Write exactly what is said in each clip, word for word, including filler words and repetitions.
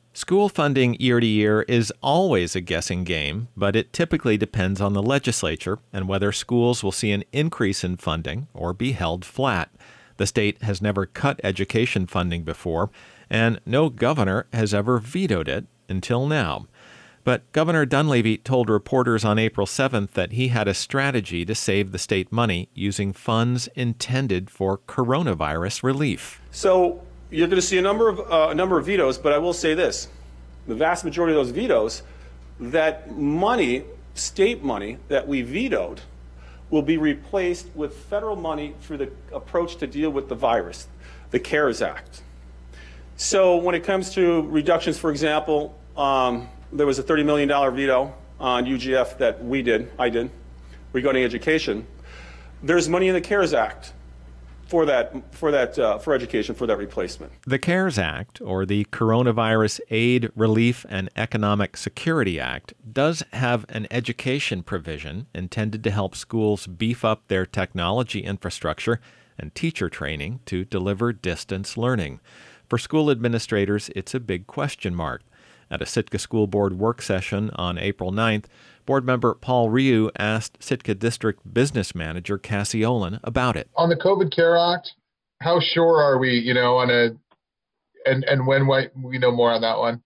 School funding year to year is always a guessing game, but it typically depends on the legislature and whether schools will see an increase in funding or be held flat. The state has never cut education funding before, and no governor has ever vetoed it until now. But Governor Dunleavy told reporters on April seventh that he had a strategy to save the state money using funds intended for coronavirus relief. So you're going to see a number of uh, a number of vetoes, but I will say this. The vast majority of those vetoes, that money, state money that we vetoed, will be replaced with federal money through the approach to deal with the virus, the CARES Act. So when it comes to reductions, for example, um, there was a thirty million dollars veto on U G F that we did, I did, regarding education. There's money in the CARES Act for that, for that, uh, for education, for that replacement. The CARES Act, or the Coronavirus Aid, Relief, and Economic Security Act, does have an education provision intended to help schools beef up their technology infrastructure and teacher training to deliver distance learning. For school administrators, it's a big question mark. At a Sitka School Board work session on April ninth, board member Paul Ryu asked Sitka District Business Manager Cassie Olin about it. On the COVID CARE Act, how sure are we, you know, on a, and, and when might we know more on that one?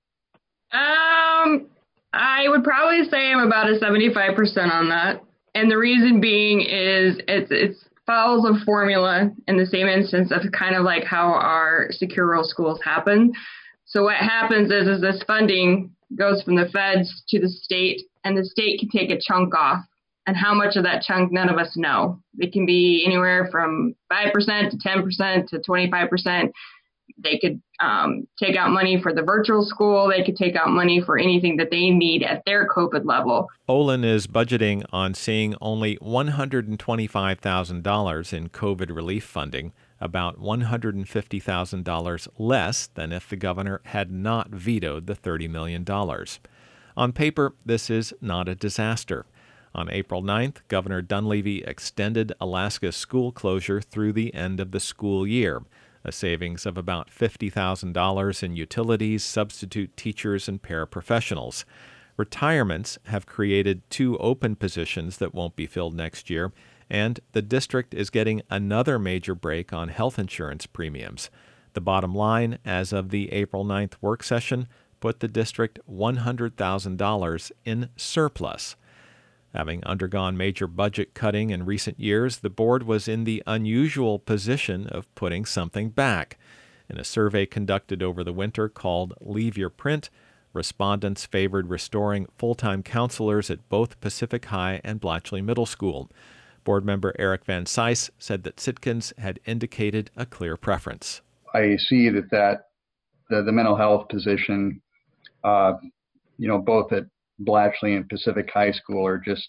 Um, I would probably say I'm about a seventy-five percent on that. And the reason being is it's, it's follows a formula in the same instance of kind of like how our secure rural schools happen. So what happens is, is this funding goes from the feds to the state, and the state can take a chunk off. And how much of that chunk, none of us know. It can be anywhere from five percent to ten percent to twenty-five percent. They could um, take out money for the virtual school. They could take out money for anything that they need at their COVID level. Olin is budgeting on seeing only one hundred twenty-five thousand dollars in COVID relief funding, about one hundred fifty thousand dollars less than if the governor had not vetoed the thirty million dollars. On paper, this is not a disaster. On April ninth, Governor Dunleavy extended Alaska's school closure through the end of the school year, a savings of about fifty thousand dollars in utilities, substitute teachers, and paraprofessionals. Retirements have created two open positions that won't be filled next year, and the district is getting another major break on health insurance premiums. The bottom line, as of the April ninth work session, put the district one hundred thousand dollars in surplus. Having undergone major budget cutting in recent years, the board was in the unusual position of putting something back. In a survey conducted over the winter called Leave Your Print, respondents favored restoring full-time counselors at both Pacific High and Blatchley Middle School. Board member Eric Van Cise said that Sitkans had indicated a clear preference. I see that, that the, the mental health position, uh, you know, both at Blatchley and Pacific High School are just,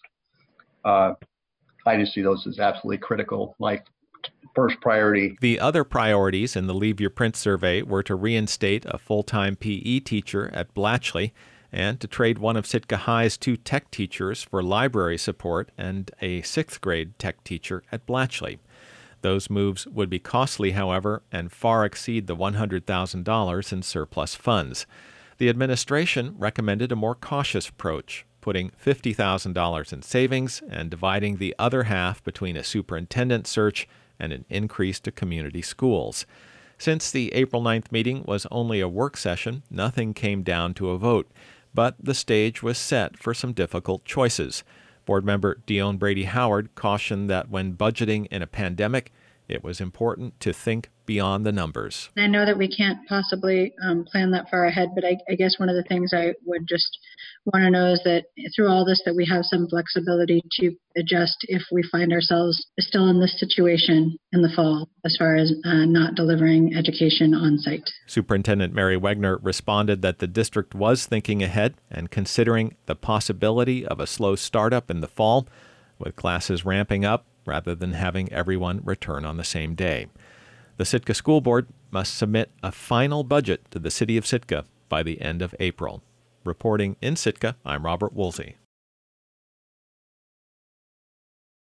uh, I just see those as absolutely critical, like first priority. The other priorities in the Leave Your Print survey were to reinstate a full-time P E teacher at Blatchley and to trade one of Sitka High's two tech teachers for library support and a sixth grade tech teacher at Blatchley. Those moves would be costly, however, and far exceed the one hundred thousand dollars in surplus funds. The administration recommended a more cautious approach, putting fifty thousand dollars in savings and dividing the other half between a superintendent search and an increase to community schools. Since the April ninth meeting was only a work session, nothing came down to a vote, but the stage was set for some difficult choices. Board member Dion Brady Howard cautioned that when budgeting in a pandemic, it was important to think beyond the numbers. I know that we can't possibly um, plan that far ahead, but I, I guess one of the things I would just want to know is that through all this, that we have some flexibility to adjust if we find ourselves still in this situation in the fall, as far as uh, not delivering education on site. Superintendent Mary Wegner responded that the district was thinking ahead and considering the possibility of a slow startup in the fall, with classes ramping up rather than having everyone return on the same day. The Sitka School Board must submit a final budget to the City of Sitka by the end of April. Reporting in Sitka, I'm Robert Woolsey.